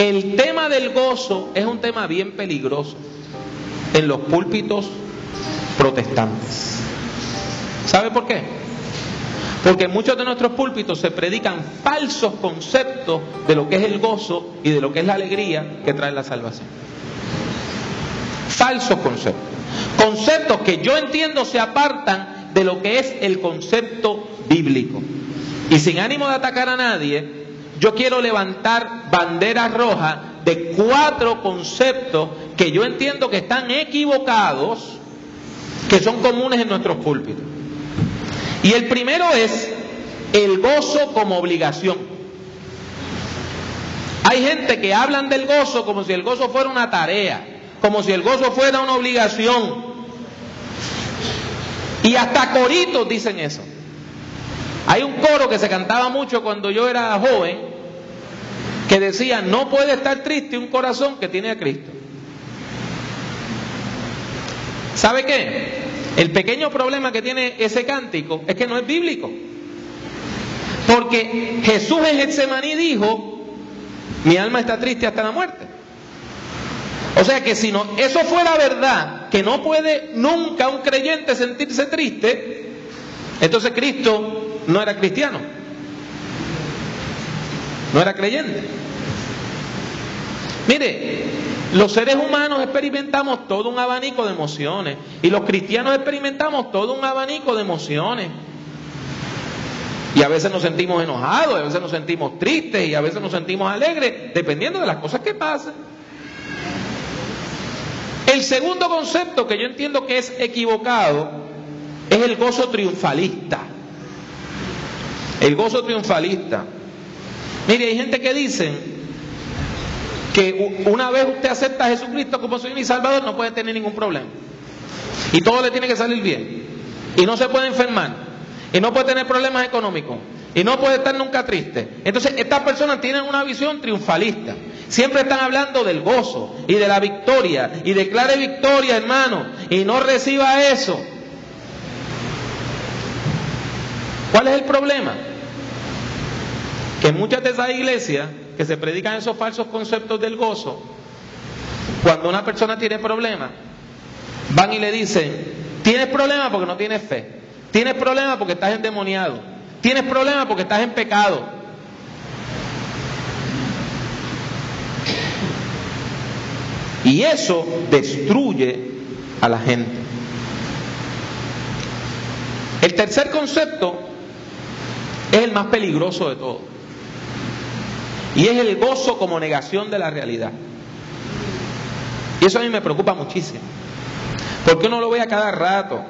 El tema del gozo es un tema bien peligroso en los púlpitos protestantes. ¿Sabe por qué? Porque en muchos de nuestros púlpitos se predican falsos conceptos de lo que es el gozo y de lo que es la alegría que trae la salvación. Falsos conceptos. Conceptos que yo entiendo se apartan de lo que es el concepto bíblico. Y sin ánimo de atacar a nadie, yo quiero levantar banderas rojas de 4 conceptos que yo entiendo que están equivocados, que son comunes en nuestros púlpitos. Y el primero es el gozo como obligación. Hay gente que hablan del gozo como si el gozo fuera una tarea, como si el gozo fuera una obligación. Y hasta coritos dicen eso. Hay un coro que se cantaba mucho cuando yo era joven, que decía: no puede estar triste un corazón que tiene a Cristo. ¿Sabe qué? El pequeño problema que tiene ese cántico es que no es bíblico. Porque Jesús en Getsemaní dijo: mi alma está triste hasta la muerte. O sea que si no, eso fuera verdad, que no puede nunca un creyente sentirse triste, entonces Cristo no era cristiano, no era creyente. Mire, los seres humanos experimentamos todo un abanico de emociones, y los cristianos experimentamos todo un abanico de emociones. Y a veces nos sentimos enojados, a veces nos sentimos tristes, y a veces nos sentimos alegres, dependiendo de las cosas que pasen. El segundo concepto que yo entiendo que es equivocado es el gozo triunfalista. El gozo triunfalista. Mire, hay gente que dice que una vez usted acepta a Jesucristo como Señor y Salvador, no puede tener ningún problema. Y todo le tiene que salir bien. Y no se puede enfermar. Y no puede tener problemas económicos. Y no puede estar nunca triste. Entonces, estas personas tienen una visión triunfalista. Siempre están hablando del gozo y de la victoria. Y declare victoria, hermano. Y no reciba eso. ¿Cuál es el problema? Que en muchas de esas iglesias que se predican esos falsos conceptos del gozo, cuando una persona tiene problemas, van y le dicen: tienes problemas porque no tienes fe, tienes problemas porque estás endemoniado, tienes problemas porque estás en pecado. Y eso destruye a la gente. El tercer concepto es el más peligroso de todos. Y es el gozo como negación de la realidad. Y eso a mí me preocupa muchísimo. Porque uno lo ve a cada rato.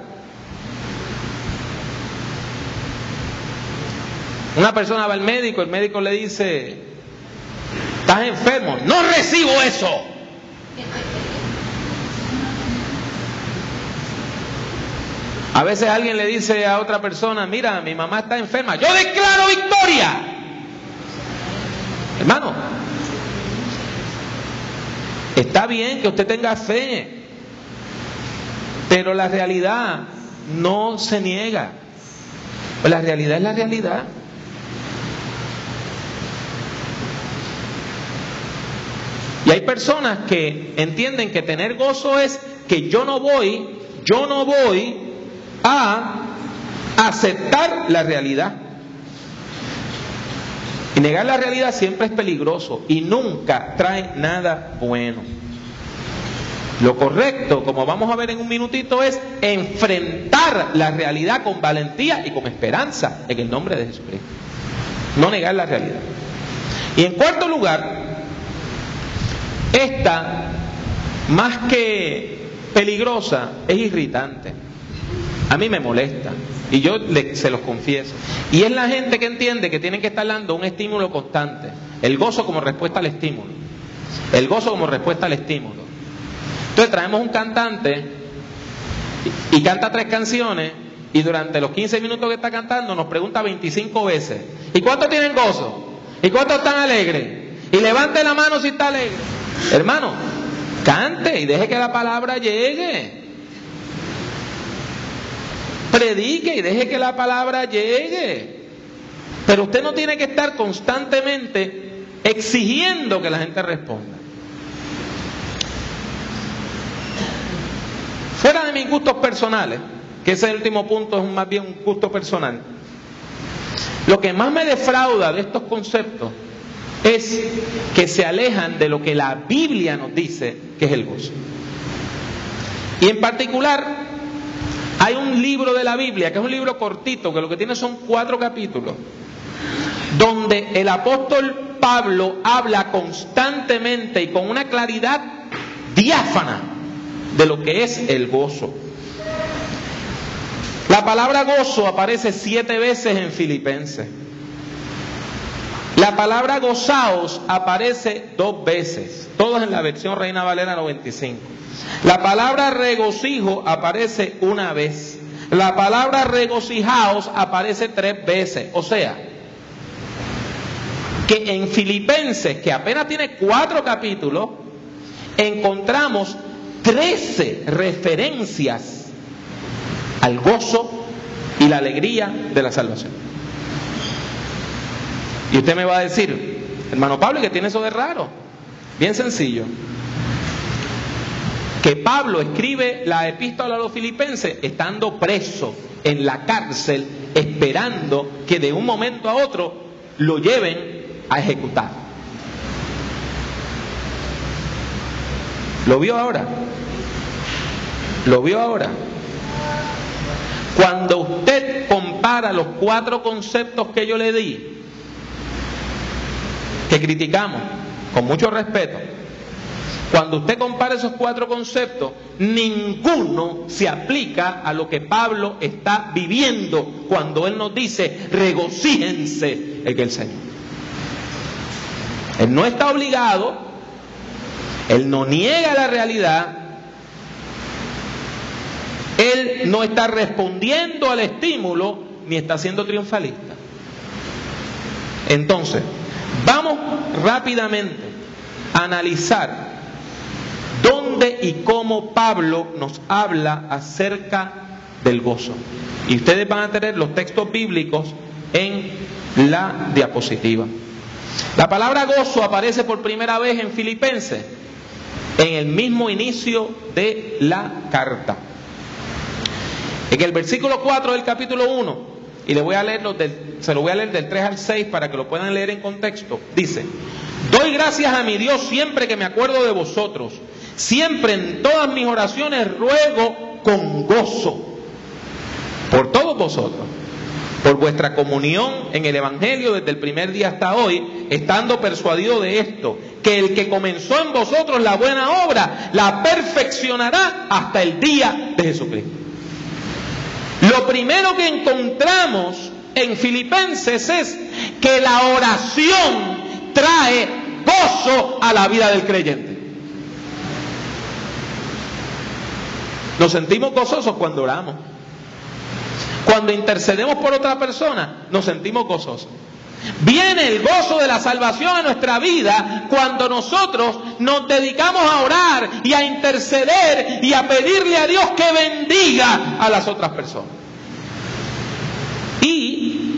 Una persona va al médico, el médico le dice: estás enfermo. No recibo eso. A veces alguien le dice a otra persona: mira, mi mamá está enferma. Yo declaro victoria. Hermano, está bien que usted tenga fe, pero la realidad no se niega. La realidad es la realidad. Y hay personas que entienden que tener gozo es que yo no voy a aceptar la realidad. Y negar la realidad siempre es peligroso y nunca trae nada bueno. Lo correcto, como vamos a ver en un minutito, es enfrentar la realidad con valentía y con esperanza en el nombre de Jesucristo. No negar la realidad. Y en cuarto lugar, esta, más que peligrosa, es irritante. A mí me molesta. Y yo se los confieso. Y es la gente que entiende que tienen que estar dando un estímulo constante. El gozo como respuesta al estímulo. El gozo como respuesta al estímulo. Entonces traemos un cantante y canta 3 canciones, y durante los 15 minutos que está cantando nos pregunta 25 veces: ¿y cuántos tienen gozo? ¿Y cuántos están alegres? Y levante la mano si está alegre. Hermano, cante y deje que la palabra llegue. Predique y deje que la palabra llegue. Pero usted no tiene que estar constantemente exigiendo que la gente responda. Fuera de mis gustos personales, que ese último punto es más bien un gusto personal, lo que más me defrauda de estos conceptos es que se alejan de lo que la Biblia nos dice que es el gozo. Y en particular, hay un libro de la Biblia, que es un libro cortito, que lo que tiene son 4 capítulos, donde el apóstol Pablo habla constantemente y con una claridad diáfana de lo que es el gozo. La palabra gozo aparece 7 veces en Filipenses. La palabra gozaos aparece 2 veces, todas en la versión Reina Valera 95. La palabra regocijo aparece 1 vez. La palabra regocijaos aparece 3 veces. O sea, que en Filipenses, que apenas tiene 4 capítulos, encontramos 13 referencias al gozo y la alegría de la salvación. Y usted me va a decir, hermano Pablo, ¿qué tiene eso de raro? Bien sencillo. Que Pablo escribe la epístola a los filipenses estando preso en la cárcel, esperando que de un momento a otro lo lleven a ejecutar. ¿Lo vio ahora? ¿Lo vio ahora? Cuando usted compara los 4 conceptos que yo le di, que criticamos con mucho respeto, cuando usted compara esos 4 conceptos, ninguno se aplica a lo que Pablo está viviendo cuando él nos dice, regocíjense en el Señor. Él no está obligado, él no niega la realidad, él no está respondiendo al estímulo, ni está siendo triunfalista. Entonces, vamos rápidamente a analizar dónde y cómo Pablo nos habla acerca del gozo. Y ustedes van a tener los textos bíblicos en la diapositiva. La palabra gozo aparece por primera vez en Filipenses, en el mismo inicio de la carta. En el versículo 4 del capítulo 1, y se lo voy a leer del 3 al 6 para que lo puedan leer en contexto, dice: doy gracias a mi Dios siempre que me acuerdo de vosotros, siempre en todas mis oraciones ruego con gozo por todos vosotros, por vuestra comunión en el Evangelio desde el primer día hasta hoy, estando persuadido de esto, que el que comenzó en vosotros la buena obra, la perfeccionará hasta el día de Jesucristo. Lo primero que encontramos en Filipenses es que la oración trae gozo a la vida del creyente. Nos sentimos gozosos cuando oramos. Cuando intercedemos por otra persona, nos sentimos gozosos. Viene el gozo de la salvación a nuestra vida cuando nosotros nos dedicamos a orar y a interceder y a pedirle a Dios que bendiga a las otras personas. Y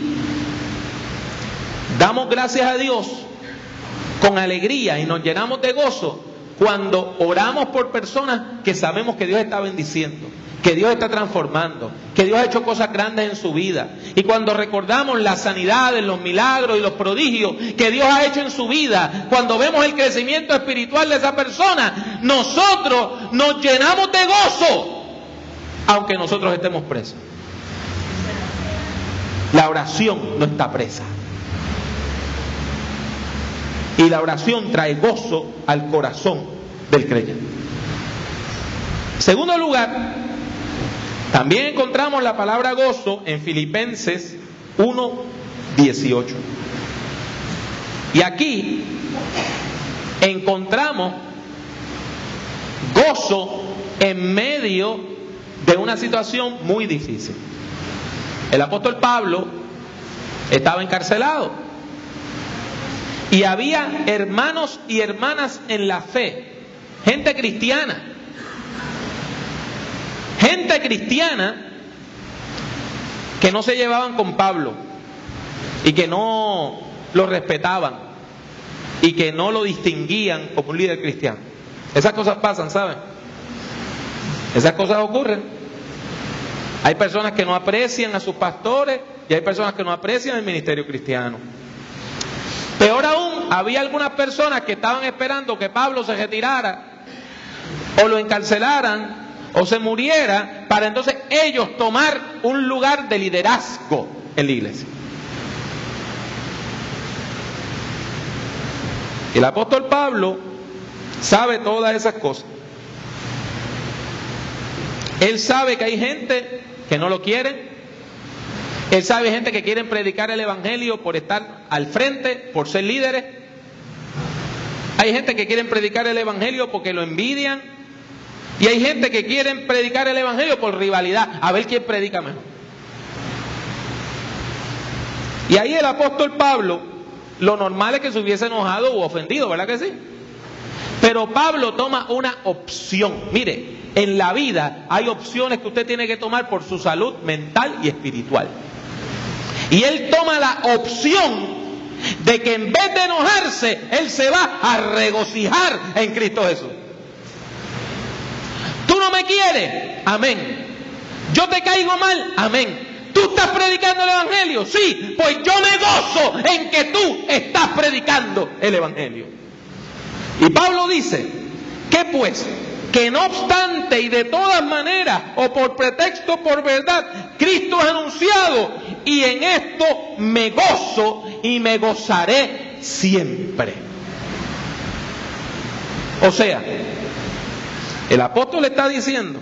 damos gracias a Dios con alegría y nos llenamos de gozo cuando oramos por personas que sabemos que Dios está bendiciendo, que Dios está transformando, que Dios ha hecho cosas grandes en su vida. Y cuando recordamos las sanidades, los milagros y los prodigios que Dios ha hecho en su vida, cuando vemos el crecimiento espiritual de esa persona, nosotros nos llenamos de gozo, aunque nosotros estemos presos. La oración no está presa. Y la oración trae gozo al corazón del creyente. Segundo lugar, también encontramos la palabra gozo en Filipenses 1:18. Y aquí encontramos gozo en medio de una situación muy difícil. El apóstol Pablo estaba encarcelado y había hermanos y hermanas en la fe, gente cristiana que no se llevaban con Pablo y que no lo respetaban y que no lo distinguían como un líder cristiano. Esas cosas pasan, ¿saben? Esas cosas ocurren. Hay personas que no aprecian a sus pastores y hay personas que no aprecian el ministerio cristiano. Peor aún, había algunas personas que estaban esperando que Pablo se retirara o lo encarcelaran o se muriera para entonces ellos tomar un lugar de liderazgo en la iglesia. El apóstol Pablo sabe todas esas cosas. Él sabe que hay gente que no lo quiere. Él sabe gente que quieren predicar el evangelio por estar al frente, por ser líderes. Hay gente que quieren predicar el evangelio porque lo envidian. Y hay gente que quieren predicar el evangelio por rivalidad, a ver quién predica mejor. Y ahí el apóstol Pablo, lo normal es que se hubiese enojado u ofendido, ¿verdad que sí? Pero Pablo toma una opción. Mire, en la vida hay opciones que usted tiene que tomar por su salud mental y espiritual. Y él toma la opción de que en vez de enojarse, él se va a regocijar en Cristo Jesús. Tú no me quieres, amén. Yo te caigo mal, amén. ¿Tú estás predicando el evangelio? Sí, pues yo me gozo en que tú estás predicando el evangelio. Y Pablo dice, ¿qué pues? Que no obstante y de todas maneras, o por pretexto, por verdad, Cristo es anunciado, y en esto me gozo y me gozaré siempre. O sea, el apóstol le está diciendo,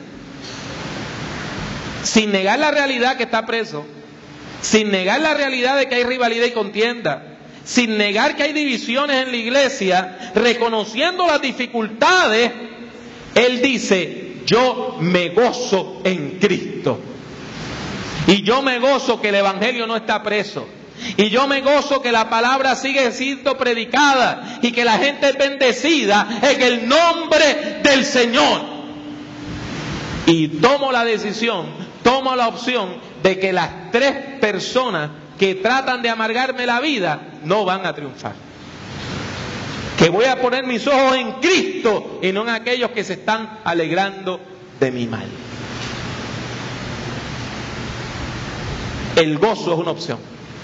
sin negar la realidad que está preso, sin negar la realidad de que hay rivalidad y contienda, sin negar que hay divisiones en la iglesia, reconociendo las dificultades, él dice, yo me gozo en Cristo. Y yo me gozo que el evangelio no está preso. Y yo me gozo que la palabra sigue siendo predicada y que la gente es bendecida en el nombre del Señor. Y tomo la decisión, tomo la opción de que las tres personas que tratan de amargarme la vida no van a triunfar. Que voy a poner mis ojos en Cristo y no en aquellos que se están alegrando de mi mal. El gozo es una opción.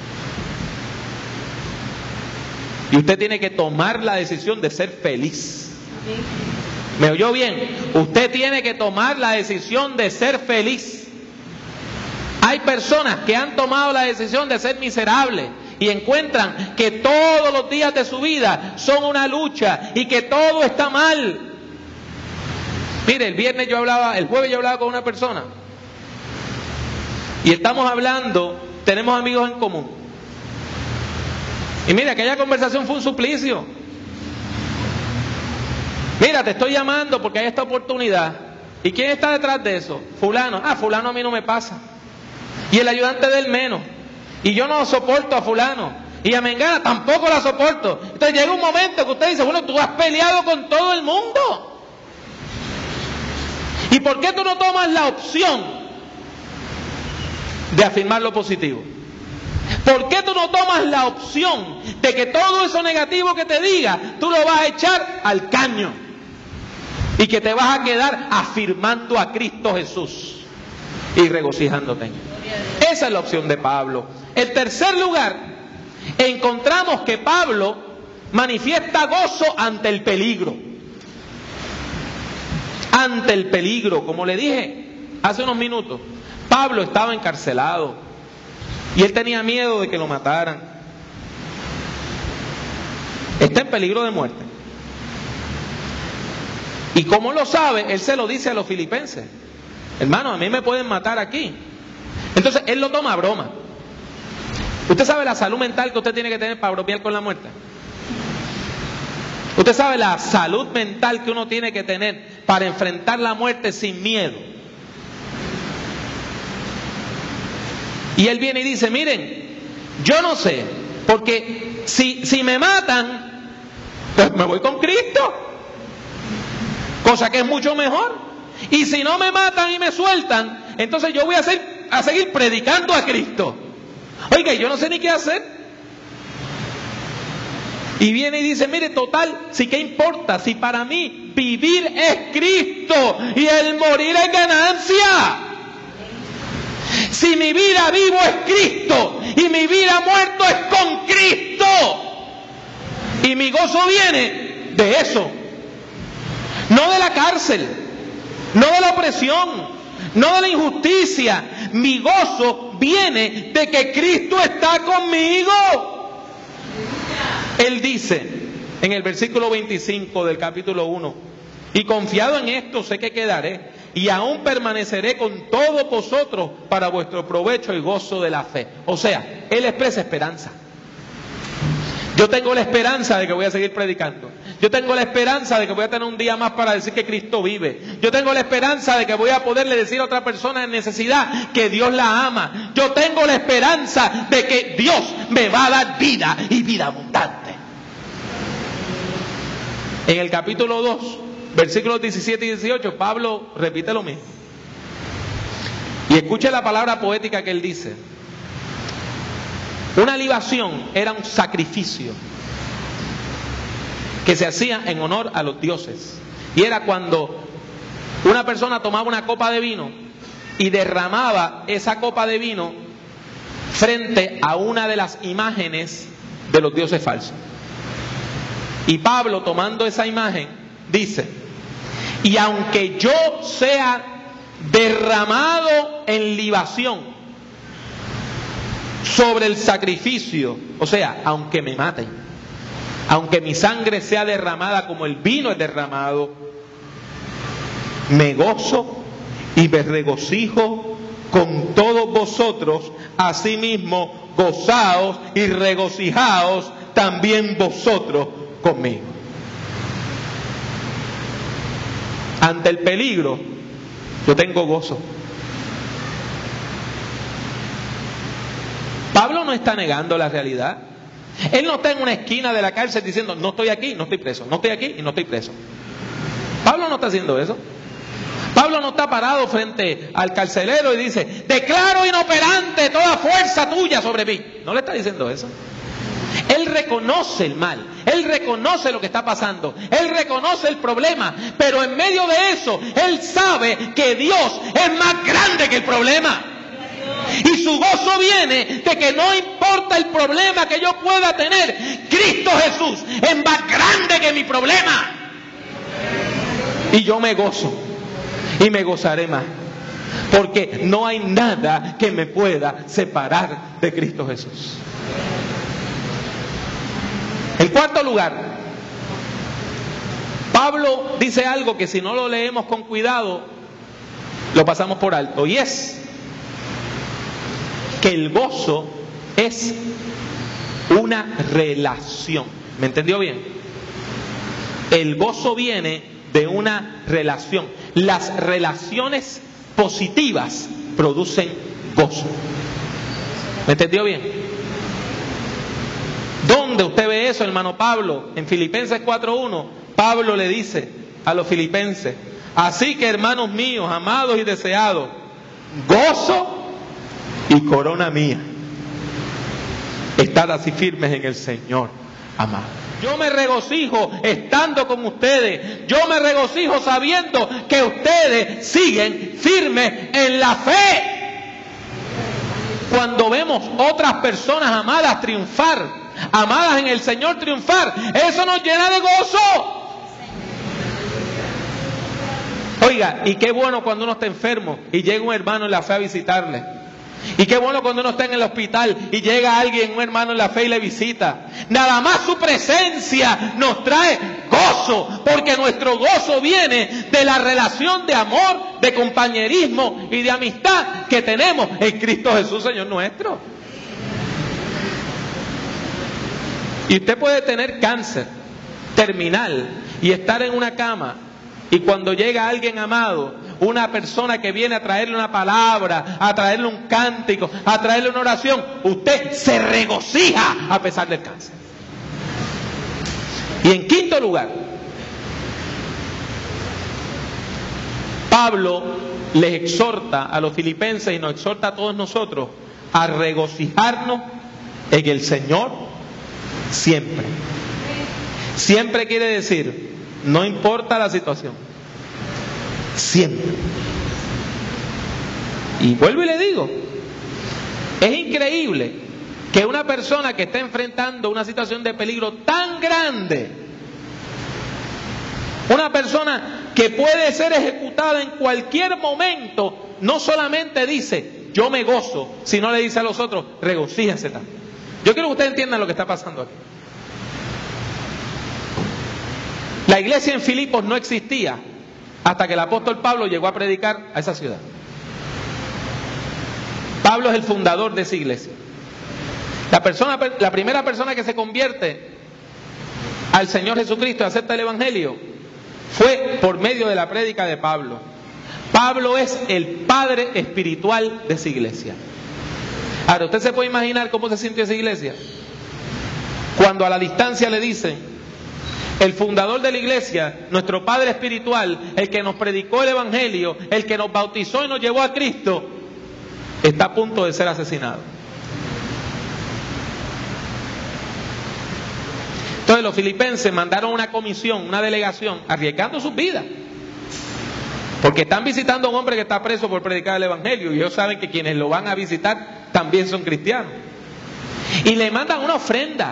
Y usted tiene que tomar la decisión de ser feliz. ¿Me oyó bien? Usted tiene que tomar la decisión de ser feliz. Hay personas que han tomado la decisión de ser miserables y encuentran que todos los días de su vida son una lucha y que todo está mal. Mire, el jueves yo hablaba con una persona y estamos hablando, tenemos amigos en común. Y mira, aquella conversación fue un suplicio. Mira, te estoy llamando porque hay esta oportunidad. ¿Y quién está detrás de eso? Fulano. Ah, fulano a mí no me pasa. Y el ayudante del menos. Y yo no soporto a fulano. Y a Mengana tampoco la soporto. Entonces llega un momento que usted dice, bueno, tú has peleado con todo el mundo. ¿Y por qué tú no tomas la opción de afirmar lo positivo? ¿Por qué tú no tomas la opción de que todo eso negativo que te diga, tú lo vas a echar al caño? Y que te vas a quedar afirmando a Cristo Jesús y regocijándote. Esa es la opción de Pablo. En tercer lugar, encontramos que Pablo manifiesta gozo ante el peligro. Ante el peligro, como le dije hace unos minutos, Pablo estaba encarcelado y él tenía miedo de que lo mataran. Está en peligro de muerte. Y como lo sabe, él se lo dice a los filipenses: hermano, a mí me pueden matar aquí. Entonces él lo toma a broma. ¿Usted sabe la salud mental que usted tiene que tener para bromear con la muerte? ¿Usted sabe la salud mental que uno tiene que tener para enfrentar la muerte sin miedo? Y él viene y dice, miren, yo no sé, porque si me matan, pues me voy con Cristo, cosa que es mucho mejor. Y si no me matan y me sueltan, entonces yo voy a seguir predicando a Cristo. Oiga, yo no sé ni qué hacer. Y viene y dice, mire, total, si qué importa, si para mí vivir es Cristo y el morir es ganancia. Si mi vida vivo es Cristo y mi vida muerto es con Cristo. Y mi gozo viene de eso. No de la cárcel, no de la opresión, no de la injusticia. Mi gozo viene de que Cristo está conmigo. Él dice en el versículo 25 del capítulo 1, y confiado en esto sé que quedaré, y aún permaneceré con todos vosotros para vuestro provecho y gozo de la fe. O sea, Él expresa esperanza. Yo tengo la esperanza de que voy a seguir predicando. Yo tengo la esperanza de que voy a tener un día más para decir que Cristo vive. Yo tengo la esperanza de que voy a poderle decir a otra persona en necesidad que Dios la ama. Yo tengo la esperanza de que Dios me va a dar vida y vida abundante. En el capítulo 2, versículos 17 y 18, Pablo repite lo mismo. Y escuche la palabra poética que él dice. Una libación era un sacrificio que se hacía en honor a los dioses. Y era cuando una persona tomaba una copa de vino y derramaba esa copa de vino frente a una de las imágenes de los dioses falsos. Y Pablo, tomando esa imagen, dice, y aunque yo sea derramado en libación sobre el sacrificio, o sea, aunque me maten, aunque mi sangre sea derramada como el vino es derramado, me gozo y me regocijo con todos vosotros, asimismo gozaos y regocijaos también vosotros conmigo. Ante el peligro, yo tengo gozo. Pablo no está negando la realidad. Él no está en una esquina de la cárcel diciendo, no estoy aquí, no estoy preso, no estoy aquí y no estoy preso. Pablo no está haciendo eso. Pablo no está parado frente al carcelero y dice, declaro inoperante toda fuerza tuya sobre mí. No le está diciendo eso. Él reconoce el mal, él reconoce lo que está pasando, él reconoce el problema, pero en medio de eso, él sabe que Dios es más grande que el problema. Y su gozo viene de que no importa el problema que yo pueda tener, Cristo Jesús es más grande que mi problema. Y yo me gozo y me gozaré más, porque no hay nada que me pueda separar de Cristo Jesús. En cuarto lugar, Pablo dice algo que si no lo leemos con cuidado, lo pasamos por alto, y es que el gozo es una relación. ¿Me entendió bien? El gozo viene de una relación. Las relaciones positivas producen gozo. ¿Me entendió bien? ¿Dónde usted ve eso, hermano Pablo? En Filipenses 4:1, Pablo le dice a los filipenses, así que hermanos míos, amados y deseados, gozo y corona mía, estad así firmes en el Señor, amado. Yo me regocijo estando con ustedes, yo me regocijo sabiendo que ustedes siguen firmes en la fe. Cuando vemos otras personas amadas triunfar, amadas en el Señor triunfar, eso nos llena de gozo. Oiga, y qué bueno cuando uno está enfermo y llega un hermano en la fe a visitarle. Y qué bueno cuando uno está en el hospital y llega alguien, un hermano en la fe, y le visita. Nada más su presencia nos trae gozo, porque nuestro gozo viene de la relación de amor, de compañerismo y de amistad que tenemos en Cristo Jesús, Señor nuestro. Y usted puede tener cáncer terminal y estar en una cama, y cuando llega alguien amado, una persona que viene a traerle una palabra, a traerle un cántico, a traerle una oración, usted se regocija a pesar del cáncer. Y en quinto lugar, Pablo les exhorta a los filipenses y nos exhorta a todos nosotros a regocijarnos en el Señor siempre. siempre quiere decir, no importa la situación. Siempre. Y vuelvo y le digo, es increíble que una persona que está enfrentando una situación de peligro tan grande, una persona que puede ser ejecutada en cualquier momento, no solamente dice, yo me gozo, sino le dice a los otros, regocíjense también. Yo quiero que ustedes entiendan lo que está pasando aquí. La iglesia en Filipos no existía hasta que el apóstol Pablo llegó a predicar a esa ciudad. Pablo es el fundador de esa iglesia. La primera persona que se convierte al Señor Jesucristo y acepta el Evangelio fue por medio de la prédica de Pablo. Pablo es el padre espiritual de esa iglesia. Ahora, ¿usted se puede imaginar cómo se sintió esa iglesia? Cuando a la distancia le dicen, el fundador de la iglesia, nuestro padre espiritual, el que nos predicó el Evangelio, el que nos bautizó y nos llevó a Cristo, está a punto de ser asesinado. Entonces los filipenses mandaron una comisión, una delegación, arriesgando sus vidas. Porque están visitando a un hombre que está preso por predicar el Evangelio. Y ellos saben que quienes lo van a visitar también son cristianos. Y le mandan una ofrenda.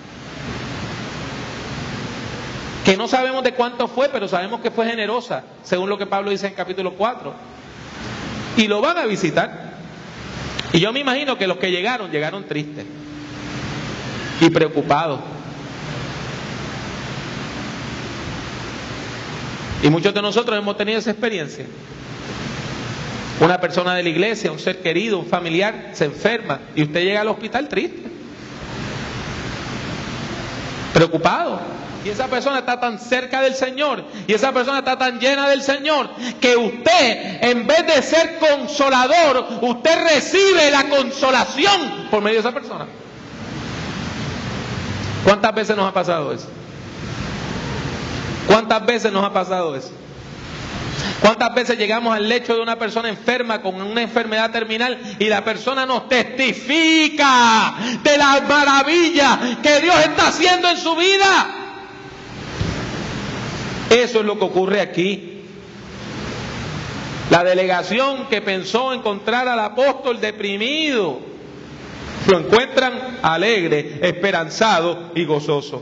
Que no sabemos de cuánto fue, pero sabemos que fue generosa, según lo que Pablo dice en capítulo 4. Y lo van a visitar. Y yo me imagino que los que llegaron tristes y preocupados. Y muchos de nosotros hemos tenido esa experiencia. Una persona de la iglesia, un ser querido, un familiar, se enferma y usted llega al hospital triste, preocupado. Y esa persona está tan cerca del Señor, y esa persona está tan llena del Señor, que usted, en vez de ser consolador, usted recibe la consolación por medio de esa persona. ¿Cuántas veces nos ha pasado eso? ¿Cuántas veces nos ha pasado eso? ¿Cuántas veces llegamos al lecho de una persona enferma con una enfermedad terminal y la persona nos testifica de las maravillas que Dios está haciendo en su vida? Eso es lo que ocurre aquí. La delegación que pensó encontrar al apóstol deprimido, lo encuentran alegre, esperanzado y gozoso.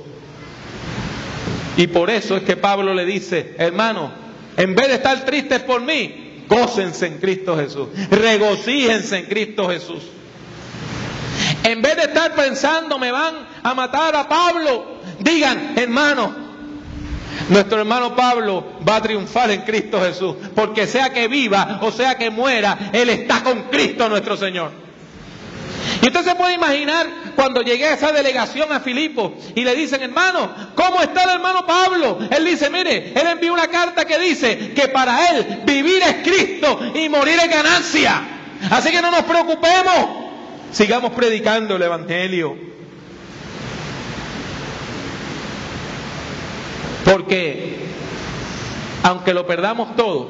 Y por eso es que Pablo le dice, hermano, en vez de estar tristes por mí, gócense en Cristo Jesús, regocíjense en Cristo Jesús. En vez de estar pensando, me van a matar a Pablo, digan, hermano, nuestro hermano Pablo va a triunfar en Cristo Jesús, porque sea que viva o sea que muera, Él está con Cristo nuestro Señor. Y usted se puede imaginar cuando llegué a esa delegación a Filipos y le dicen, hermano, ¿cómo está el hermano Pablo? Él dice, mire, él envió una carta que dice que para él vivir es Cristo y morir es ganancia. Así que no nos preocupemos, sigamos predicando el Evangelio. Porque aunque lo perdamos todo,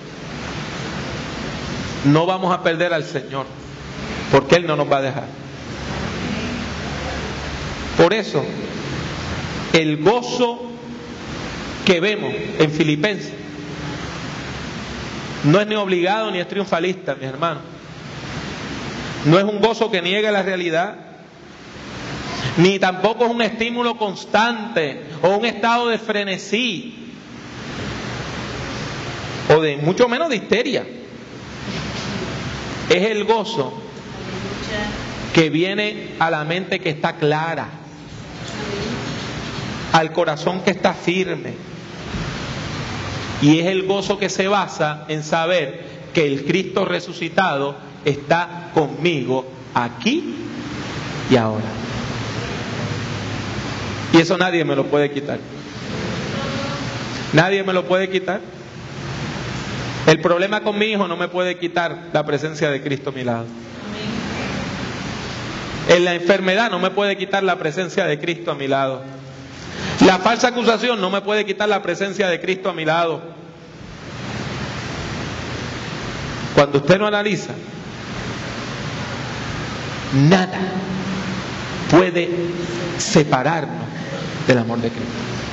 no vamos a perder al Señor, porque Él no nos va a dejar. Por eso, el gozo que vemos en Filipenses no es ni obligado ni es triunfalista, mis hermanos. No es un gozo que niegue la realidad, ni tampoco es un estímulo constante o un estado de frenesí o de mucho menos de histeria. Es el gozo que viene a la mente que está clara, al corazón que está firme, y es el gozo que se basa en saber que el Cristo resucitado está conmigo aquí y ahora. Y eso nadie me lo puede quitar. Nadie me lo puede quitar. El problema con mi hijo no me puede quitar la presencia de Cristo a mi lado. En la enfermedad no me puede quitar la presencia de Cristo a mi lado. La falsa acusación no me puede quitar la presencia de Cristo a mi lado. Cuando usted no analiza, nada puede separarnos del amor de Cristo.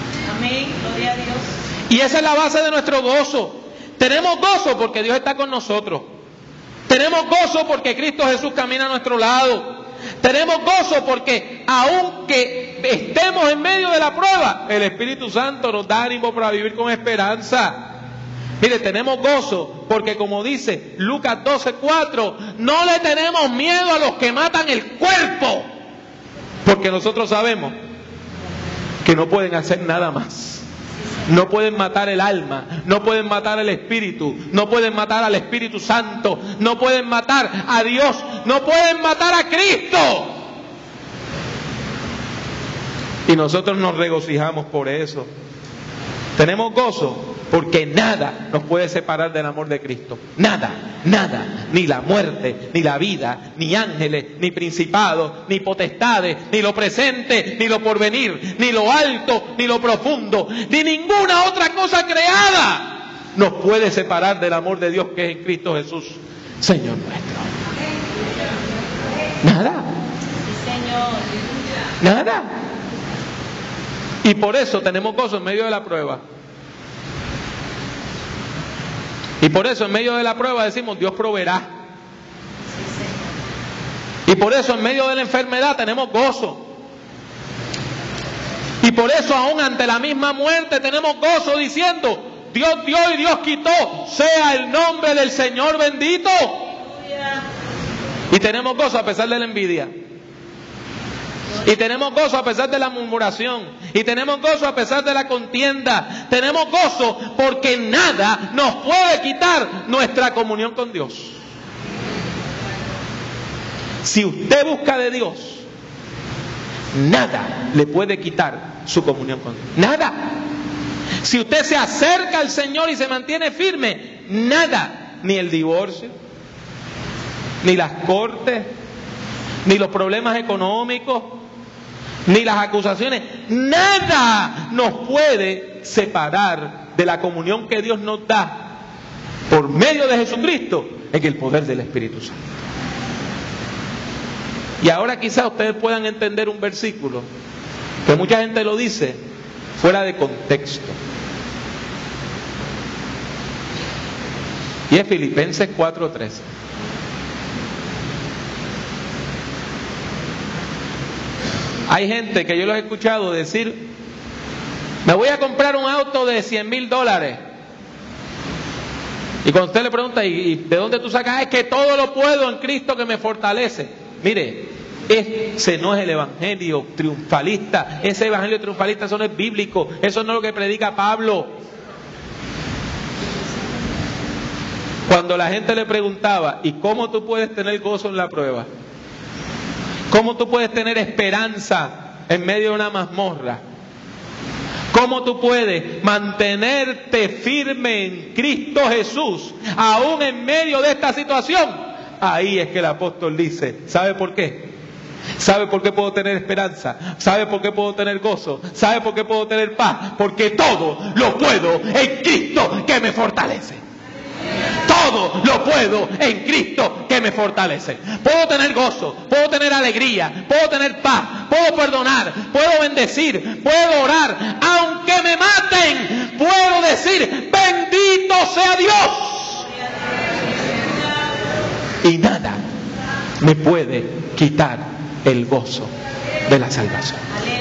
Amén, gloria a Dios. Y esa es la base de nuestro gozo. Tenemos gozo porque Dios está con nosotros. Tenemos gozo porque Cristo Jesús camina a nuestro lado. Tenemos gozo porque aunque estemos en medio de la prueba, el Espíritu Santo nos da ánimo para vivir con esperanza. Mire, tenemos gozo porque, como dice Lucas 12:4, no le tenemos miedo a los que matan el cuerpo, porque nosotros sabemos que no pueden hacer nada más. No pueden matar el alma, no pueden matar el Espíritu, no pueden matar al Espíritu Santo, no pueden matar a Dios, no pueden matar a Cristo. Y nosotros nos regocijamos por eso. Tenemos gozo porque nada nos puede separar del amor de Cristo. Nada, nada. Ni la muerte, ni la vida, ni ángeles, ni principados, ni potestades, ni lo presente, ni lo porvenir, ni lo alto, ni lo profundo, ni ninguna otra cosa creada nos puede separar del amor de Dios que es en Cristo Jesús, Señor nuestro. Nada. Nada. Y por eso tenemos gozo en medio de la prueba. Y por eso en medio de la prueba decimos, Dios proveerá. Y por eso en medio de la enfermedad tenemos gozo. Y por eso aún ante la misma muerte tenemos gozo diciendo, Dios dio y Dios quitó, sea el nombre del Señor bendito. Y tenemos gozo a pesar de la envidia. Y tenemos gozo a pesar de la murmuración. Y tenemos gozo a pesar de la contienda. Tenemos gozo porque nada nos puede quitar nuestra comunión con Dios. Si usted busca de Dios, nada le puede quitar su comunión con Dios. Nada. Si usted se acerca al Señor y se mantiene firme, nada, ni el divorcio, ni las cortes, ni los problemas económicos, ni las acusaciones, nada nos puede separar de la comunión que Dios nos da por medio de Jesucristo en el poder del Espíritu Santo. Y ahora quizás ustedes puedan entender un versículo que mucha gente lo dice fuera de contexto. Y es Filipenses 4:13. Hay gente que yo los he escuchado decir, me voy a comprar un auto de $100,000. Y cuando usted le pregunta, ¿y de dónde tú sacas? Es que todo lo puedo en Cristo que me fortalece. Mire, ese no es el evangelio triunfalista. Ese evangelio triunfalista, eso no es bíblico. Eso no es lo que predica Pablo. Cuando la gente le preguntaba, ¿y cómo tú puedes tener gozo en la prueba? ¿Cómo tú puedes tener esperanza en medio de una mazmorra? ¿Cómo tú puedes mantenerte firme en Cristo Jesús, aún en medio de esta situación? Ahí es que el apóstol dice, ¿sabe por qué? ¿Sabe por qué puedo tener esperanza? ¿Sabe por qué puedo tener gozo? ¿Sabe por qué puedo tener paz? Porque todo lo puedo en Cristo que me fortalece. Todo lo puedo en Cristo que me fortalece. Puedo tener gozo, puedo tener alegría, puedo tener paz, puedo perdonar, puedo bendecir, puedo orar. Aunque me maten, puedo decir, bendito sea Dios. Y nada me puede quitar el gozo de la salvación.